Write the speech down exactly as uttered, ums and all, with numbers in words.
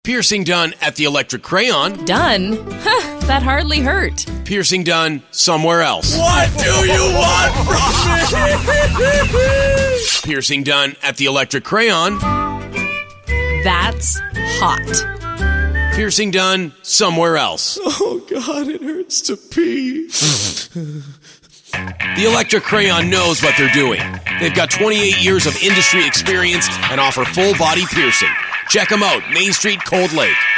Piercing done at the electric crayon. Done? Huh, that hardly hurt. Piercing done somewhere else. What do you want from me? Piercing done at the electric crayon. That's hot. Piercing done somewhere else. Oh, God, it hurts to pee. The electric crayon knows what they're doing. They've got twenty-eight years of industry experience and offer full body piercing. Check them out, Main Street, Cold Lake.